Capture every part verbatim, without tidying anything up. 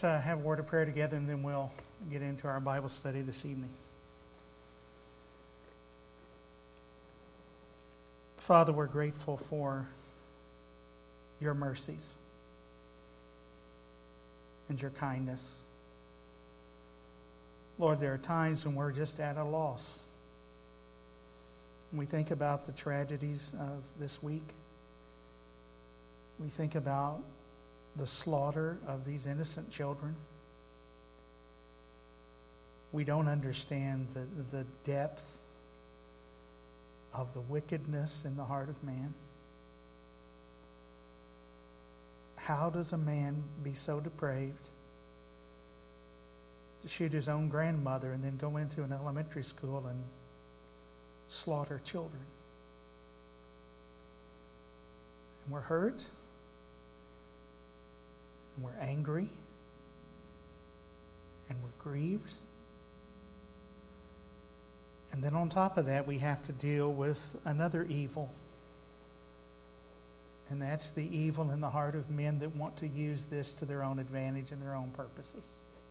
Let's uh, have a word of prayer together, and then we'll get into our Bible study this evening. Father, we're grateful for your mercies and your kindness. Lord, there are times when we're just at a loss. We think about the tragedies of this week. We think about the slaughter of these innocent children. We don't understand the, the depth of the wickedness in the heart of man. How does a man be so depraved to shoot his own grandmother and then go into an elementary school and slaughter children? And we're hurt. And we're angry. And we're grieved. And then on top of that, we have to deal with another evil. And that's the evil in the heart of men that want to use this to their own advantage and their own purposes.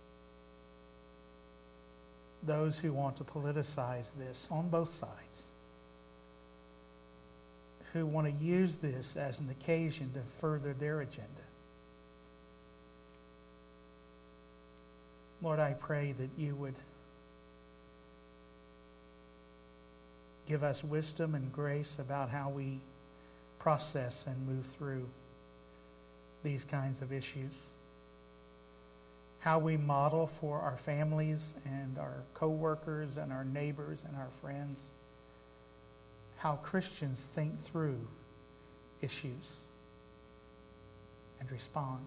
Those who want to politicize this on both sides. Who want to use this as an occasion to further their agenda. Lord, I pray that you would give us wisdom and grace about how we process and move through these kinds of issues. How we model for our families and our co-workers and our neighbors and our friends how Christians think through issues and respond.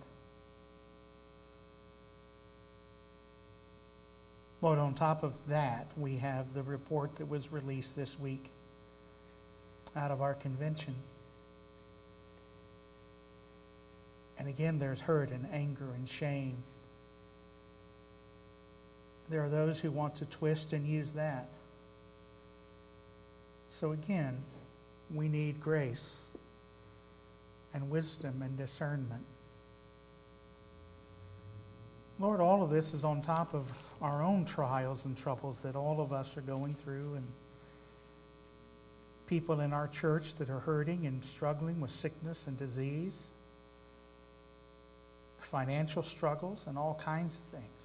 Lord, on top of that, we have the report that was released this week out of our convention. And again, there's hurt and anger and shame. There are those who want to twist and use that. So again, we need grace and wisdom and discernment. Lord, all of this is on top of our own trials and troubles that all of us are going through, and people in our church that are hurting and struggling with sickness and disease, financial struggles, and all kinds of things.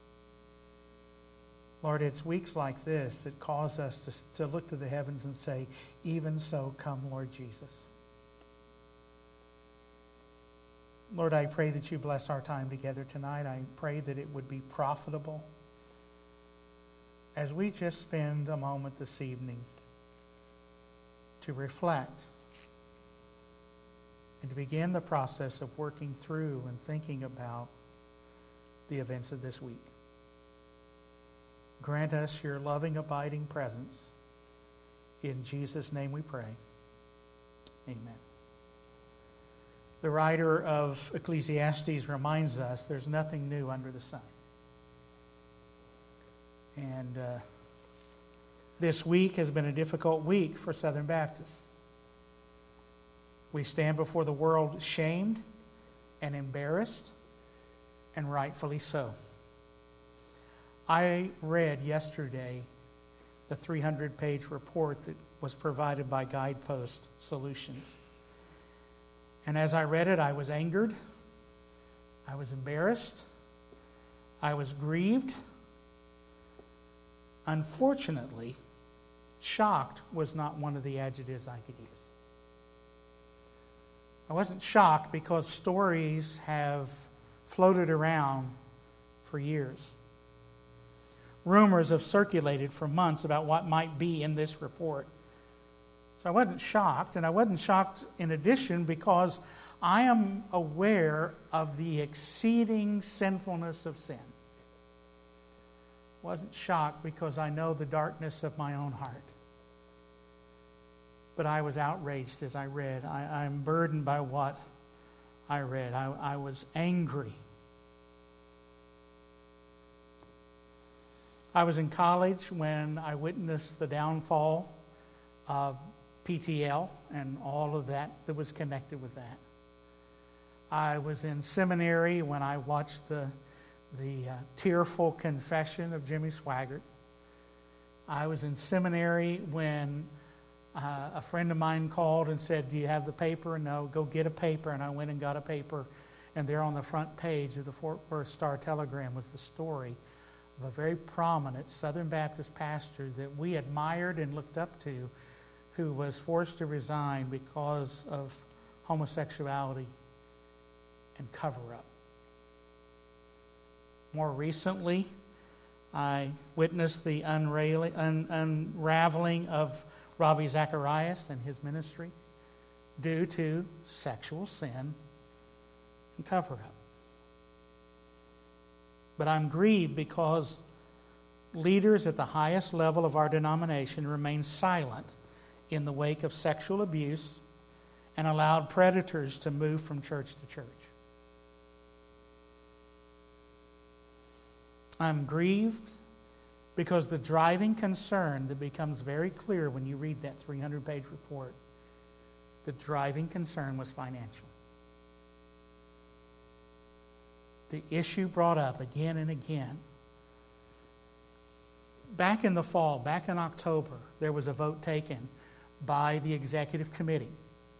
Lord, it's weeks like this that cause us to, to look to the heavens and say, even so, come, Lord Jesus. Lord, I pray that you bless our time together tonight. I pray that it would be profitable as we just spend a moment this evening to reflect and to begin the process of working through and thinking about the events of this week. Grant us your loving, abiding presence. In Jesus' name we pray. Amen. The writer of Ecclesiastes reminds us there's nothing new under the sun. And uh, this week has been a difficult week for Southern Baptists. We stand before the world shamed and embarrassed, and rightfully so. I read yesterday the three hundred page report that was provided by Guidepost Solutions. And as I read it, I was angered, I was embarrassed, I was grieved. Unfortunately, shocked was not one of the adjectives I could use. I wasn't shocked because stories have floated around for years. Rumors have circulated for months about what might be in this report. So I wasn't shocked, and I wasn't shocked in addition because I am aware of the exceeding sinfulness of sin. I wasn't shocked because I know the darkness of my own heart. But I was outraged as I read. I, I'm burdened by what I read. I, I was angry. I was in college when I witnessed the downfall of P T L and all of that that was connected with that. I was in seminary when I watched the the uh, tearful confession of Jimmy Swaggart. I was in seminary when uh, a friend of mine called and said, "Do you have the paper?" "No." "Go get a paper." And I went and got a paper, and there on the front page of the Fort Worth Star-Telegram was the story of a very prominent Southern Baptist pastor that we admired and looked up to, who was forced to resign because of homosexuality and cover-up. More recently, I witnessed the unra- un- unraveling of Ravi Zacharias and his ministry due to sexual sin and cover-up. But I'm grieved because leaders at the highest level of our denomination remained silent in the wake of sexual abuse and allowed predators to move from church to church. I'm grieved because the driving concern that becomes very clear when you read that three hundred page report, the driving concern was financial. The issue brought up again and again. Back in the fall, back in October, there was a vote taken by the executive committee.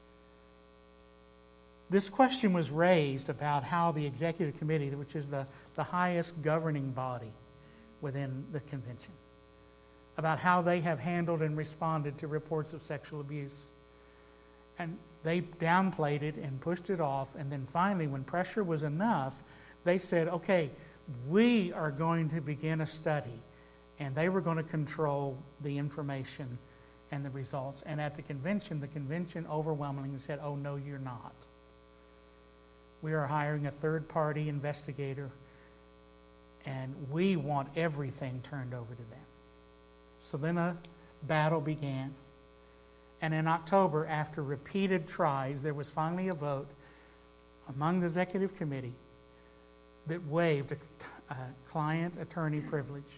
This question was raised about how the executive committee, which is the, the highest governing body within the convention, about how they have handled and responded to reports of sexual abuse. And they downplayed it and pushed it off, and then finally, when pressure was enough, they said, okay, we are going to begin a study, and they were going to control the information and the results. And at the convention, the convention overwhelmingly said, oh, no, you're not. We are hiring a third-party investigator, and we want everything turned over to them. So then a battle began. And in October, after repeated tries, there was finally a vote among the executive committee that waived a, a client-attorney privilege.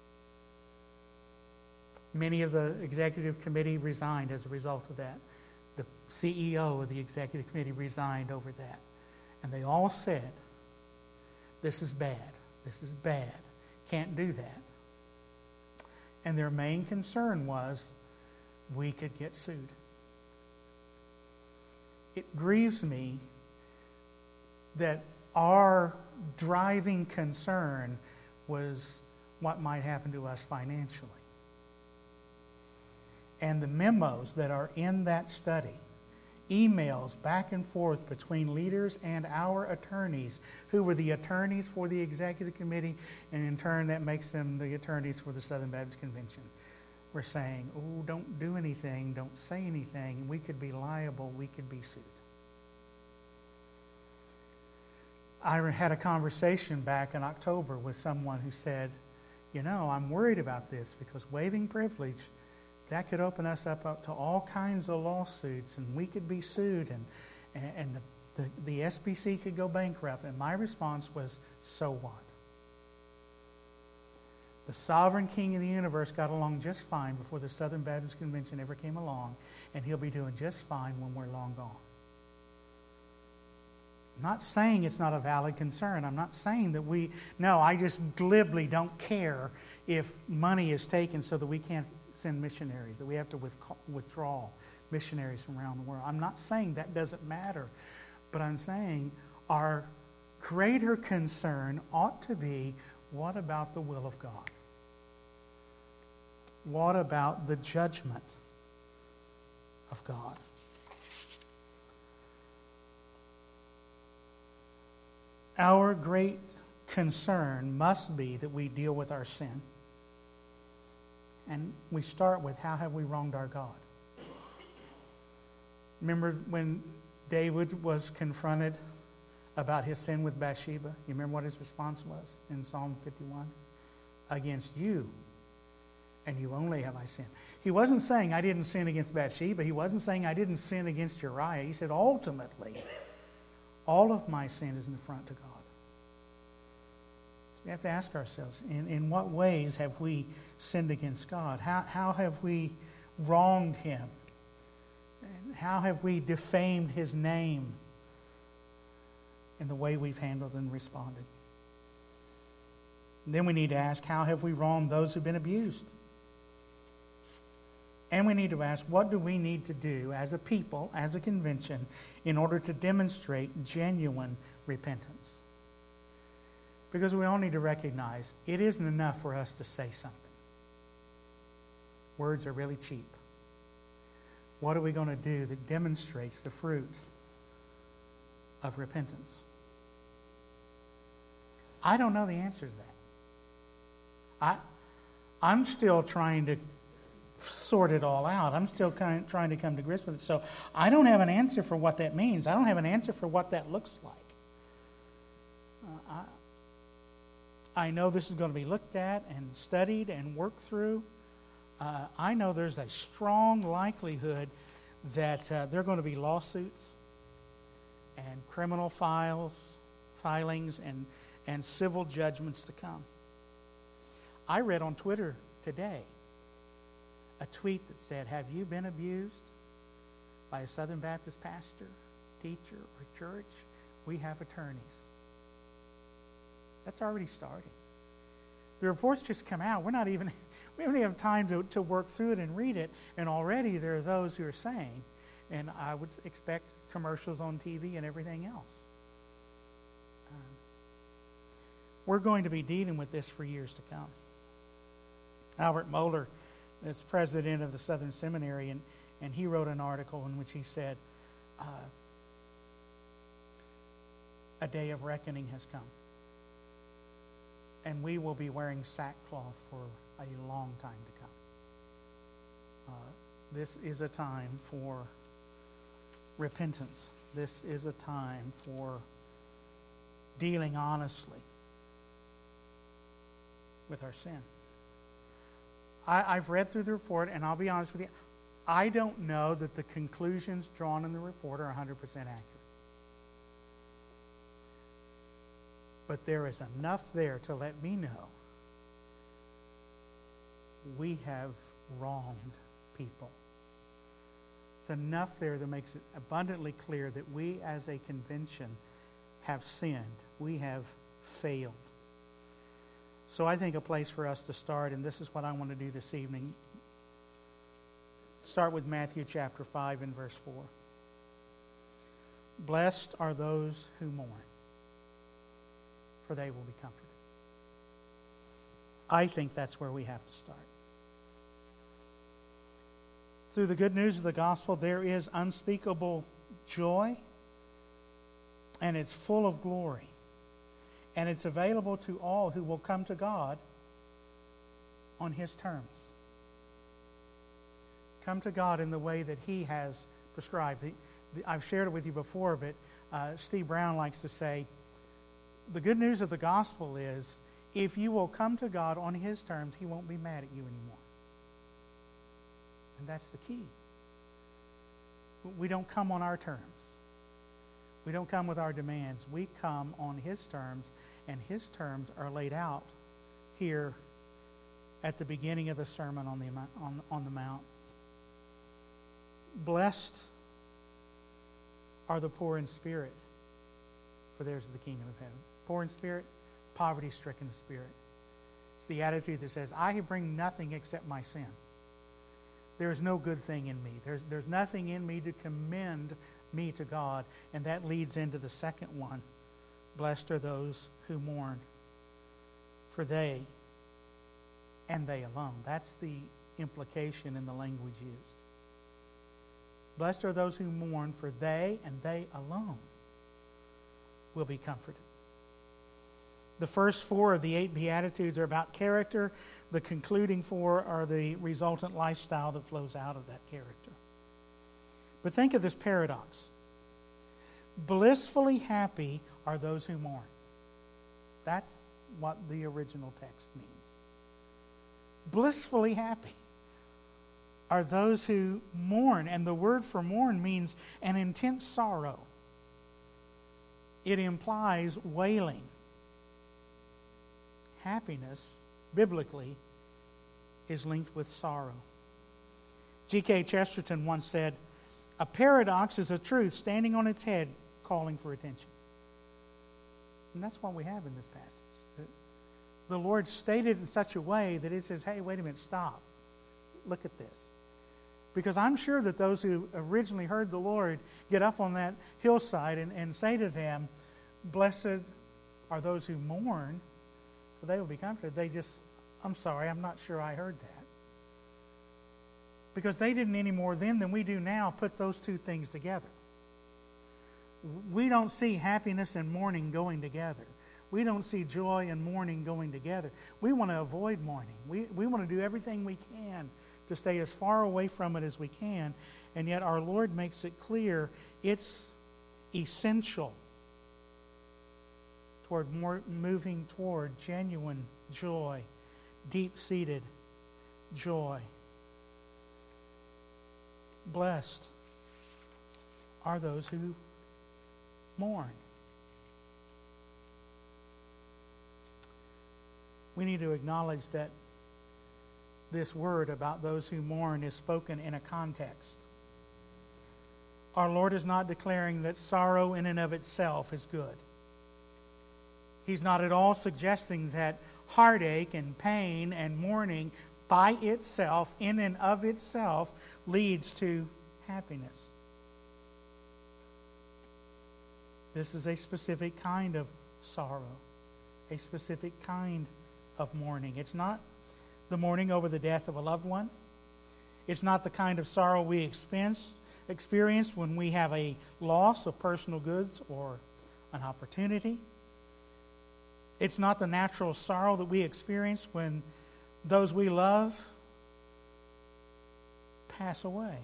Many of the executive committee resigned as a result of that. The C E O of the executive committee resigned over that. And they all said, this is bad, this is bad, can't do that. And their main concern was we could get sued. It grieves me that our driving concern was what might happen to us financially. And the memos that are in that study, emails back and forth between leaders and our attorneys, who were the attorneys for the executive committee, and in turn that makes them the attorneys for the Southern Baptist Convention. We're saying, oh, don't do anything, don't say anything, we could be liable, we could be sued. I had a conversation back in October with someone who said, you know, I'm worried about this because waiving privilege, that could open us up, up to all kinds of lawsuits, and we could be sued, and, and the, the, the S B C could go bankrupt. And my response was, so what? The sovereign king of the universe got along just fine before the Southern Baptist Convention ever came along, and he'll be doing just fine when we're long gone. I'm not saying it's not a valid concern. I'm not saying that we, no, I just glibly don't care if money is taken so that we can't send missionaries, that we have to withdraw missionaries from around the world. I'm not saying that doesn't matter, but I'm saying our greater concern ought to be, what about the will of God? What about the judgment of God? Our great concern must be that we deal with our sin. And we start with, how have we wronged our God? Remember when David was confronted about his sin with Bathsheba? You remember what his response was in Psalm fifty-one? Against you, and you only have I sinned. He wasn't saying, I didn't sin against Bathsheba. He wasn't saying, I didn't sin against Uriah. He said, ultimately, all of my sin is an affront to God. We have to ask ourselves, in, in what ways have we sinned against God? How, how have we wronged Him? And how have we defamed His name in the way we've handled and responded? Then we need to ask, how have we wronged those who've been abused? And we need to ask, what do we need to do as a people, as a convention, in order to demonstrate genuine repentance? Because we all need to recognize it isn't enough for us to say something. Words are really cheap. What are we going to do that demonstrates the fruit of repentance? I don't know the answer to that. I, I'm still trying to sort it all out. I'm still kind of trying to come to grips with it. So I don't have an answer for what that means. I don't have an answer for what that looks like. Uh, I, I know this is going to be looked at and studied and worked through. Uh, I know there's a strong likelihood that uh, there are going to be lawsuits and criminal files, filings, and, and civil judgments to come. I read on Twitter today a tweet that said, have you been abused by a Southern Baptist pastor, teacher, or church? We have attorneys. That's already starting. The reports just come out. We're not even, we haven't even have time to, to work through it and read it, and already there are those who are saying, and I would expect commercials on T V and everything else. Um, we're going to be dealing with this for years to come. Albert Mohler is president of the Southern Seminary, and, and he wrote an article in which he said, uh, a day of reckoning has come. And we will be wearing sackcloth for a long time to come. Uh, this is a time for repentance. This is a time for dealing honestly with our sin. I, I've read through the report, and I'll be honest with you, I don't know that the conclusions drawn in the report are one hundred percent accurate. But there is enough there to let me know we have wronged people. It's enough there that makes it abundantly clear that we as a convention have sinned. We have failed. So I think a place for us to start, and this is what I want to do this evening, start with Matthew chapter five and verse four. Blessed are those who mourn, for they will be comforted. I think that's where we have to start. Through the good news of the gospel, there is unspeakable joy, and it's full of glory. And it's available to all who will come to God on His terms. Come to God in the way that He has prescribed. The, the, I've shared it with you before, but uh, Steve Brown likes to say, the good news of the gospel is, if you will come to God on His terms, He won't be mad at you anymore. And that's the key. We don't come on our terms. We don't come with our demands. We come on His terms, and His terms are laid out here at the beginning of the Sermon on the, on, on the Mount. Blessed are the poor in spirit, for theirs is the kingdom of heaven. Poor in spirit, poverty-stricken spirit. It's the attitude that says, I bring nothing except my sin. There is no good thing in me. There's, there's nothing in me to commend me to God. And that leads into the second one. Blessed are those who mourn, for they and they alone. That's the implication in the language used. Blessed are those who mourn, for they and they alone will be comforted. The first four of the eight Beatitudes are about character. The concluding four are the resultant lifestyle that flows out of that character. But think of this paradox. Blissfully happy are those who mourn. That's what the original text means. Blissfully happy are those who mourn. And the word for mourn means an intense sorrow. It implies wailing. Happiness, biblically, is linked with sorrow. G K Chesterton once said, a paradox is a truth standing on its head, calling for attention. And that's what we have in this passage. the Lord stated in such a way that it says, hey, wait a minute, stop. Look at this. Because I'm sure that those who originally heard the Lord get up on that hillside and, and say to them, blessed are those who mourn, for they will be comforted. They just, I'm sorry, I'm not sure I heard that. Because they didn't any more then than we do now put those two things together. We don't see happiness and mourning going together. We don't see joy and mourning going together. We want to avoid mourning. We, we want to do everything we can to stay as far away from it as we can. And yet our Lord makes it clear it's essential toward more moving toward genuine joy, deep-seated joy. Blessed are those who mourn. We need to acknowledge that this word about those who mourn is spoken in a context. Our Lord is not declaring that sorrow in and of itself is good. He's not at all suggesting that heartache and pain and mourning by itself, in and of itself, leads to happiness. This is a specific kind of sorrow, a specific kind of mourning. It's not the mourning over the death of a loved one. It's not the kind of sorrow we experience, experience when we have a loss of personal goods or an opportunity. It's not the natural sorrow that we experience when those we love pass away.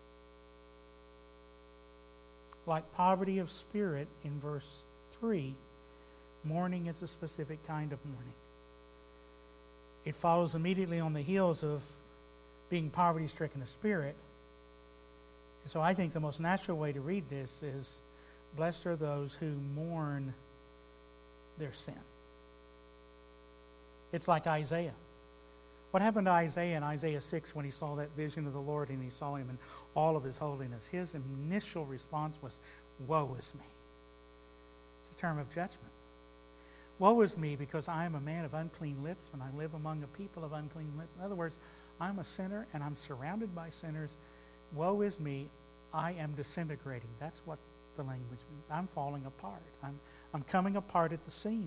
Like poverty of spirit in verse three, mourning is a specific kind of mourning. It follows immediately on the heels of being poverty-stricken of spirit. And so I think the most natural way to read this is, blessed are those who mourn their sin. It's like Isaiah. What happened to Isaiah in Isaiah six when he saw that vision of the Lord and he saw him in all of his holiness? His initial response was, woe is me. It's a term of judgment. Woe is me, because I am a man of unclean lips and I live among a people of unclean lips. In other words, I'm a sinner and I'm surrounded by sinners. Woe is me, I am disintegrating. That's what the language means. I'm falling apart. I'm, I'm coming apart at the seams.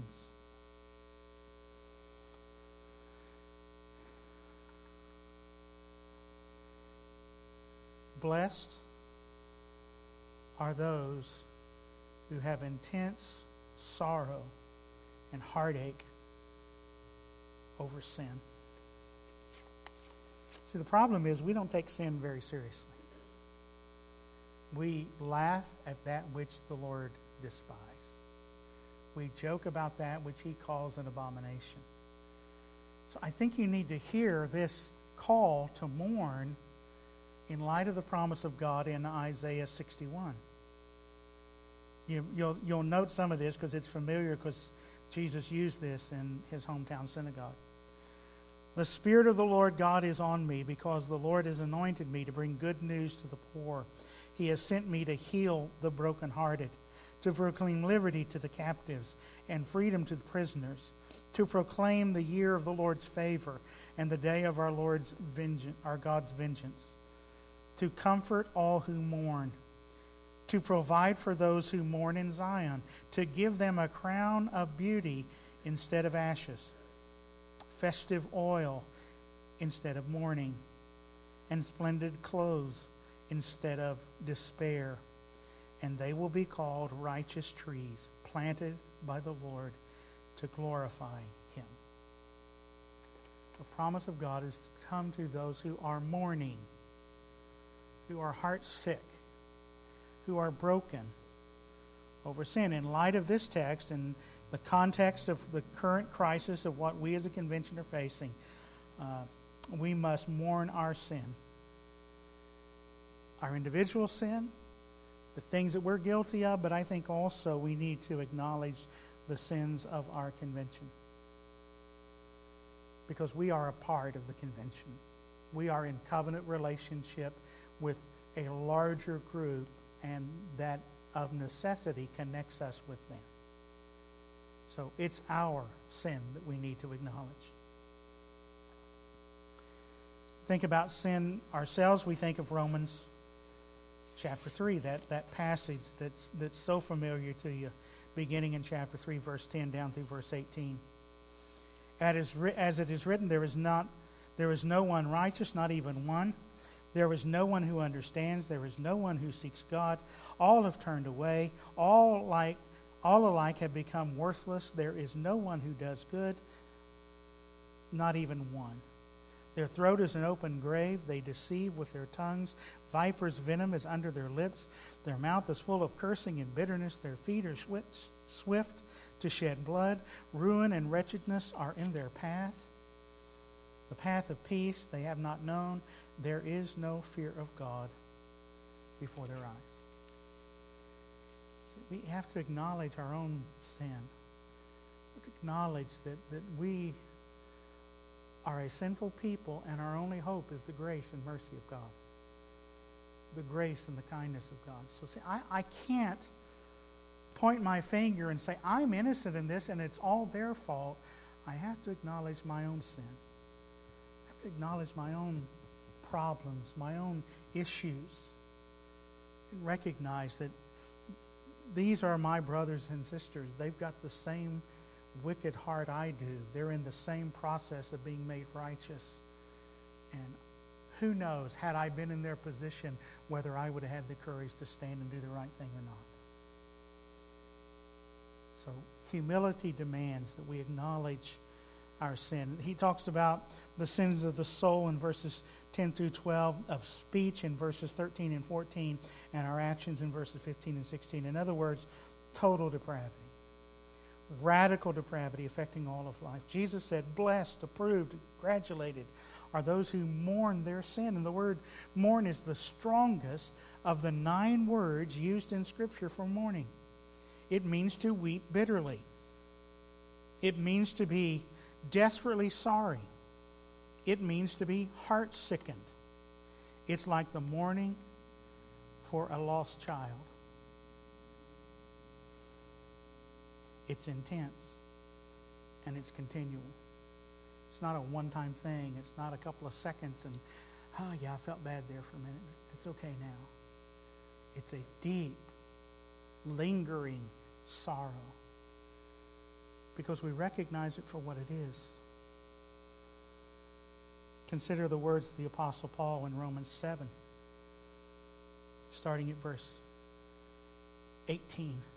Blessed are those who have intense sorrow and heartache over sin. See, the problem is we don't take sin very seriously. We laugh at that which the Lord despised. We joke about that which he calls an abomination. So I think you need to hear this call to mourn in light of the promise of God in Isaiah sixty-one. You, you'll, you'll note some of this because it's familiar, because Jesus used this in his hometown synagogue. The Spirit of the Lord God is on me, because the Lord has anointed me to bring good news to the poor. He has sent me to heal the brokenhearted, to proclaim liberty to the captives and freedom to the prisoners, to proclaim the year of the Lord's favor and the day of our Lord's vengeance, our God's vengeance, to comfort all who mourn, to provide for those who mourn in Zion, to give them a crown of beauty instead of ashes, festive oil instead of mourning, and splendid clothes instead of despair. And they will be called righteous trees, planted by the Lord to glorify him. The promise of God is to come to those who are mourning, who are heart sick, who are broken over sin. In light of this text and the context of the current crisis of what we as a convention are facing, uh, we must mourn our sin. Our individual sin, the things that we're guilty of, but I think also we need to acknowledge the sins of our convention. Because we are a part of the convention. We are in covenant relationship with a larger group, and that of necessity connects us with them. So it's our sin that we need to acknowledge. Think about sin ourselves. We think of Romans chapter three, that, that passage that's, that's so familiar to you, beginning in chapter three, verse ten, down through verse eighteen. As it is written, there is not, there is no one righteous, not even one. There is no one who understands. There is no one who seeks God. All have turned away. All like, all alike have become worthless. There is no one who does good, not even one. Their throat is an open grave. They deceive with their tongues. Viper's venom is under their lips. Their mouth is full of cursing and bitterness. Their feet are swift to shed blood. Ruin and wretchedness are in their path. The path of peace they have not known. There is no fear of God before their eyes. We have to acknowledge our own sin. We have to acknowledge that, that we are a sinful people, and our only hope is the grace and mercy of God. The grace and the kindness of God. So see, I, I can't point my finger and say, I'm innocent in this and it's all their fault. I have to acknowledge my own sin. I have to acknowledge my own problems, my own issues, and recognize that these are my brothers and sisters. They've got the same wicked heart I do. They're in the same process of being made righteous. And who knows, had I been in their position, whether I would have had the courage to stand and do the right thing or not. So humility demands that we acknowledge our sin. He talks about the sins of the soul in verses ten through twelve, of speech in verses thirteen and fourteen, and our actions in verses fifteen and sixteen. In other words, total depravity. Radical depravity affecting all of life. Jesus said, blessed, approved, congratulated are those who mourn their sin. And the word mourn is the strongest of the nine words used in Scripture for mourning. It means to weep bitterly. It means to be desperately sorry. It means to be heart-sickened. It's like the mourning for a lost child. It's intense and it's continual. It's not a one-time thing. It's not a couple of seconds and, oh yeah, I felt bad there for a minute. It's okay now. It's a deep, lingering sorrow because we recognize it for what it is. Consider the words of the Apostle Paul in Romans seven, starting at verse eighteen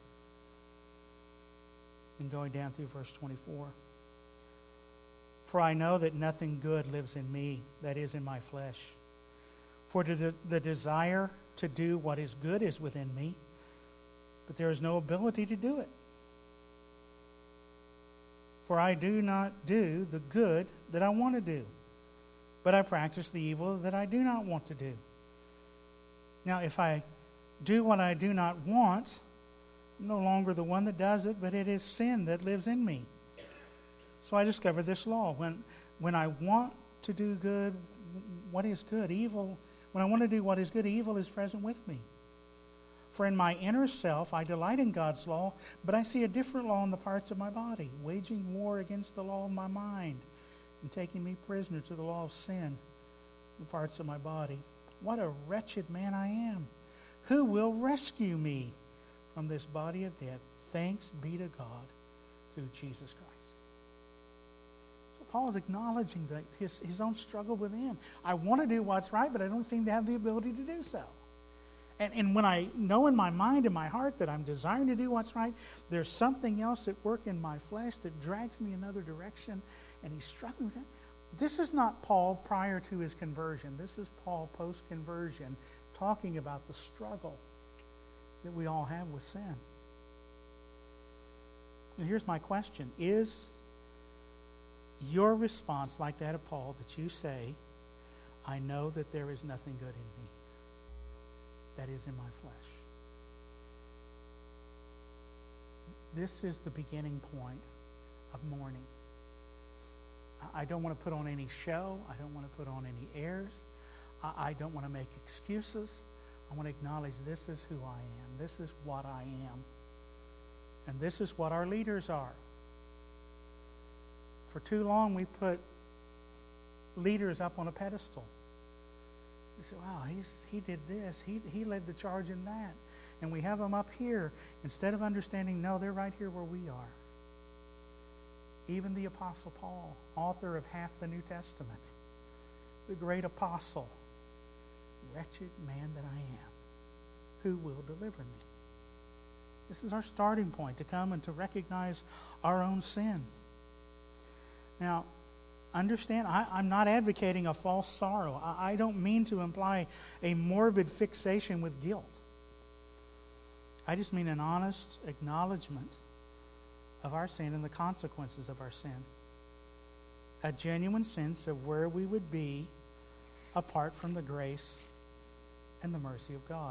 and going down through verse twenty-four. For I know that nothing good lives in me, that is, in my flesh. For the, the desire to do what is good is within me, but there is no ability to do it. For I do not do the good that I want to do, but I practice the evil that I do not want to do. Now, if I do what I do not want, I'm no longer the one that does it, but it is sin that lives in me. So I discovered this law. When, when I want to do good, what is good? Evil. When I want to do what is good, evil is present with me. For in my inner self, I delight in God's law, but I see a different law in the parts of my body, waging war against the law of my mind and taking me prisoner to the law of sin in the parts of my body. What a wretched man I am. Who will rescue me from this body of death? Thanks be to God through Jesus Christ. So Paul is acknowledging that his, his own struggle within. I want to do what's right, but I don't seem to have the ability to do so. And, and when I know in my mind and my heart that I'm desiring to do what's right, there's something else at work in my flesh that drags me another direction, and he's struggling with that. This is not Paul prior to his conversion. This is Paul post-conversion talking about the struggle that we all have with sin. And here's my question. Is your response like that of Paul, that you say, I know that there is nothing good in me that is in my flesh? This is the beginning point of mourning. I don't want to put on any show. I don't want to put on any airs. I don't want to make excuses. I want to acknowledge this is who I am. This is what I am. And this is what our leaders are. For too long, we put leaders up on a pedestal. We say, wow, he's, he did this. He, he led the charge in that. And we have them up here instead of understanding, no, they're right here where we are. Even the Apostle Paul, author of half the New Testament, the great apostle, wretched man that I am, who will deliver me? This is our starting point, to come and to recognize our own sin. Now, understand, I, I'm not advocating a false sorrow. I, I don't mean to imply a morbid fixation with guilt. I just mean an honest acknowledgement of our sin and the consequences of our sin. A genuine sense of where we would be apart from the grace and the mercy of God.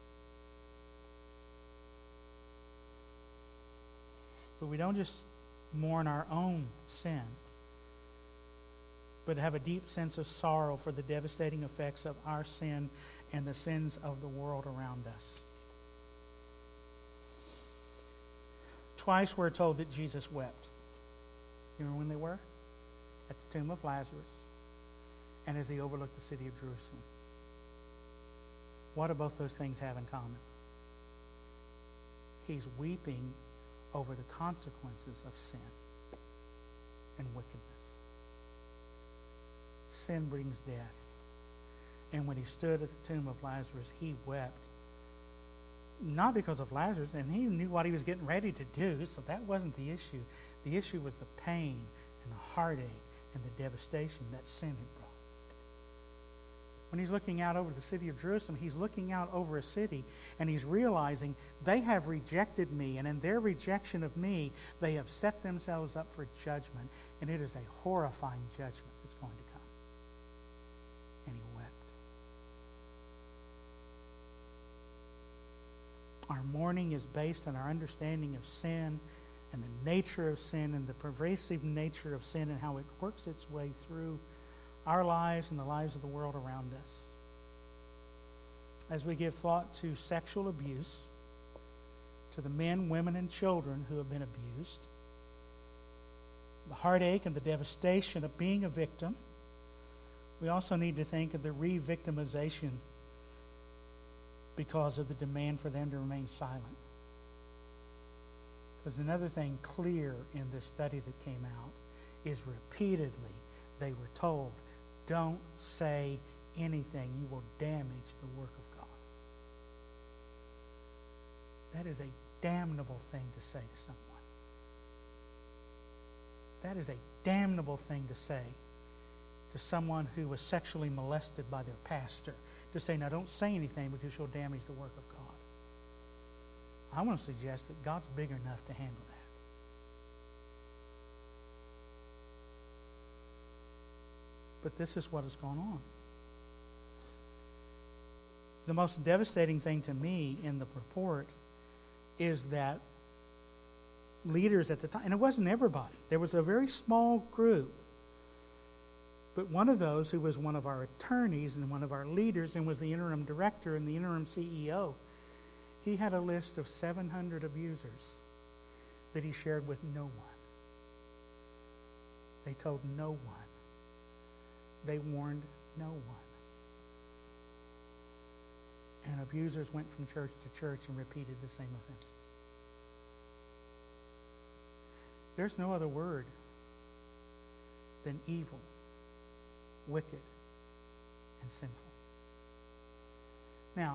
But we don't just mourn our own sin, but have a deep sense of sorrow for the devastating effects of our sin and the sins of the world around us. Twice we're told that Jesus wept. You remember when they were? At the tomb of Lazarus, and as he overlooked the city of Jerusalem. What do both those things have in common? He's weeping over the consequences of sin and wickedness. Sin brings death. And when he stood at the tomb of Lazarus, he wept. Not because of Lazarus, and he knew what he was getting ready to do, so that wasn't the issue. The issue was the pain and the heartache and the devastation that sin had brought. When he's looking out over the city of Jerusalem, he's looking out over a city, and he's realizing they have rejected me, and in their rejection of me, they have set themselves up for judgment, and it is a horrifying judgment that's going to come. And he wept. Our mourning is based on our understanding of sin and the nature of sin and the pervasive nature of sin and how it works its way through our lives and the lives of the world around us. As we give thought to sexual abuse, to the men, women, and children who have been abused, the heartache and the devastation of being a victim, we also need to think of the re-victimization because of the demand for them to remain silent. Because another thing clear in this study that came out is repeatedly they were told, don't say anything. You will damage the work of God. That is a damnable thing to say to someone. That is a damnable thing to say to someone who was sexually molested by their pastor. To say, now don't say anything because you'll damage the work of God. I want to suggest that God's big enough to handle that. But this is what has gone on. The most devastating thing to me in the report is that leaders at the time, and it wasn't everybody, there was a very small group, but one of those who was one of our attorneys and one of our leaders and was the interim director and the interim C E O, he had a list of seven hundred abusers that he shared with no one. They told no one. They warned no one. And abusers went from church to church and repeated the same offenses. There's no other word than evil, wicked, and sinful. Now,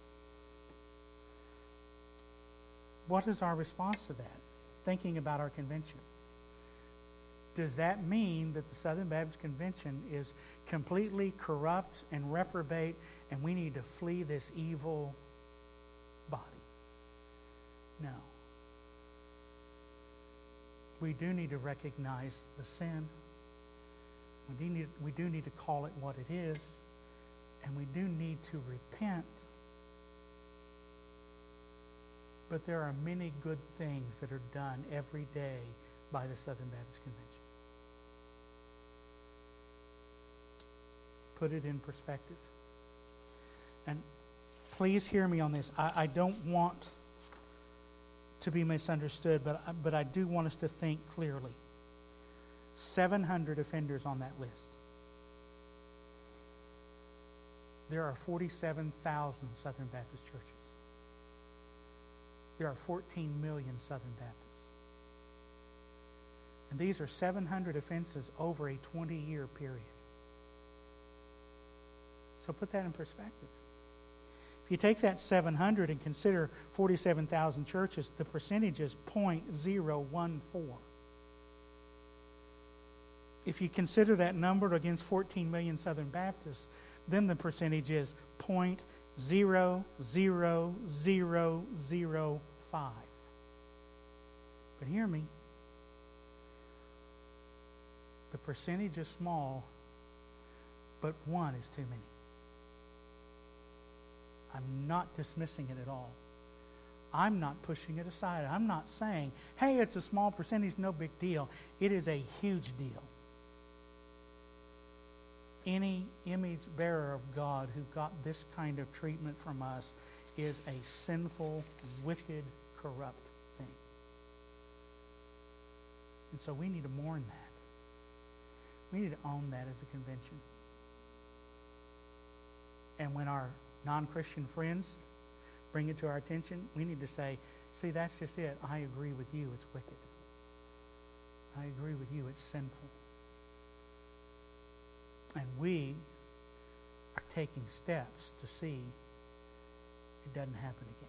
what is our response to that? Thinking about our convention. Does that mean that the Southern Baptist Convention is completely corrupt and reprobate and we need to flee this evil body? No. We do need to recognize the sin. We do need, we do need to call it what it is. And we do need to repent. But there are many good things that are done every day by the Southern Baptist Convention. Put it in perspective. And please hear me on this. I, I don't want to be misunderstood, but, but I do want us to think clearly. seven hundred offenders on that list. There are forty-seven thousand Southern Baptist churches. There are fourteen million Southern Baptists. And these are seven hundred offenses over a twenty-year period. So put that in perspective. If you take that seven hundred and consider forty-seven thousand churches, the percentage is zero point zero one four. If you consider that number against fourteen million Southern Baptists, then the percentage is zero point zero zero zero zero five. But hear me. The percentage is small, but one is too many. I'm not dismissing it at all. I'm not pushing it aside. I'm not saying, hey, it's a small percentage, no big deal. It is a huge deal. Any image bearer of God who got this kind of treatment from us is a sinful, wicked, corrupt thing. And so we need to mourn that. We need to own that as a convention. And when our non-Christian friends bring it to our attention, we need to say, see, that's just it. I agree with you. It's wicked. I agree with you. It's sinful. And we are taking steps to see it doesn't happen again.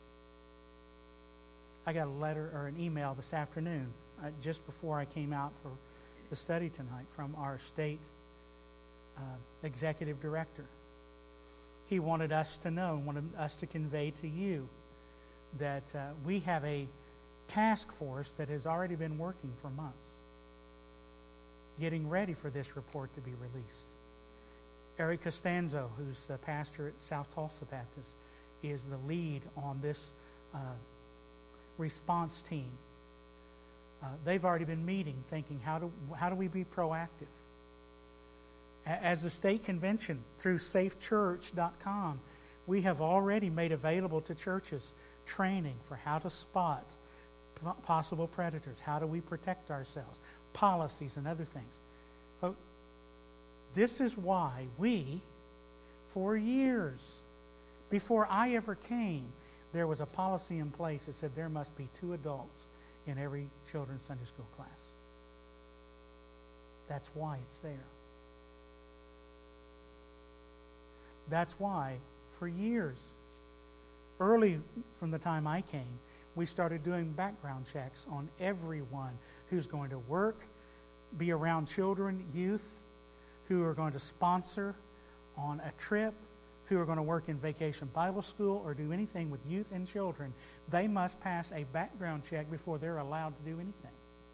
I got a letter or an email this afternoon, uh, just before I came out for the study tonight, from our state uh, executive director. He wanted us to know, wanted us to convey to you that uh, we have a task force that has already been working for months, getting ready for this report to be released. Eric Costanzo, who's the pastor at South Tulsa Baptist, is the lead on this uh, response team. Uh, they've already been meeting, thinking, how do, how do we be proactive? As the state convention, through safe church dot com, we have already made available to churches training for how to spot possible predators. How do we protect ourselves? Policies and other things. But this is why we, for years, before I ever came, there was a policy in place that said there must be two adults in every children's Sunday school class. That's why it's there. That's why, for years, early from the time I came, we started doing background checks on everyone who's going to work, be around children, youth, who are going to sponsor on a trip, who are going to work in Vacation Bible School or do anything with youth and children. They must pass a background check before they're allowed to do anything.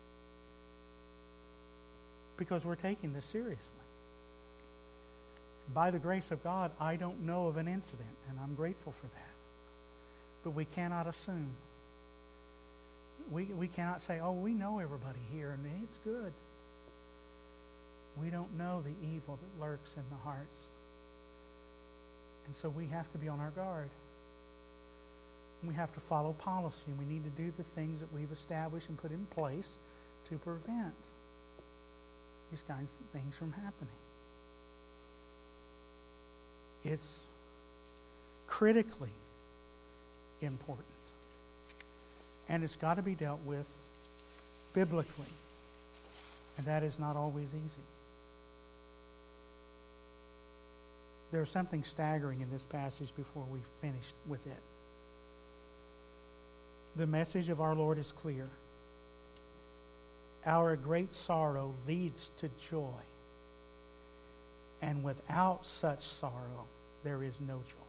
Because we're taking this seriously. By the grace of God, I don't know of an incident, and I'm grateful for that. But we cannot assume. We, we cannot say, oh, we know everybody here, and it's good. We don't know the evil that lurks in the hearts. And so we have to be on our guard. We have to follow policy, and we need to do the things that we've established and put in place to prevent these kinds of things from happening. It's critically important. And it's got to be dealt with biblically. And that is not always easy. There's something staggering in this passage before we finish with it. The message of our Lord is clear. Our great sorrow leads to joy. And without such sorrow, there is no joy.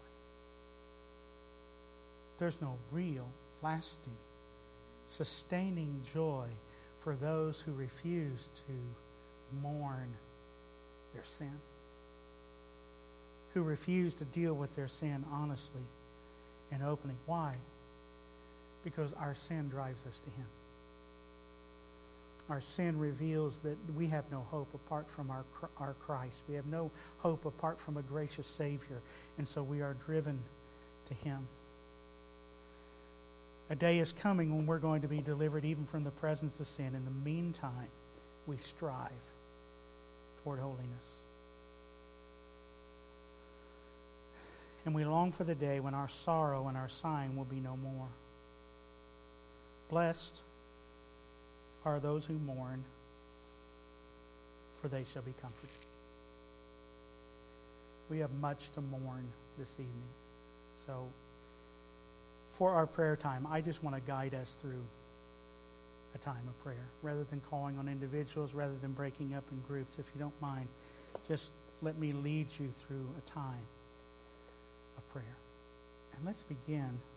There's no real, lasting, sustaining joy for those who refuse to mourn their sin, who refuse to deal with their sin honestly and openly. Why? Because our sin drives us to Him. Our sin reveals that we have no hope apart from our, our Christ. We have no hope apart from a gracious Savior. And so we are driven to Him. A day is coming when we're going to be delivered even from the presence of sin. In the meantime, we strive toward holiness. And we long for the day when our sorrow and our sighing will be no more. Blessed are those who mourn, for they shall be comforted. We have much to mourn this evening. So, for our prayer time, I just want to guide us through a time of prayer. Rather than calling on individuals, rather than breaking up in groups, if you don't mind, just let me lead you through a time of prayer. And let's begin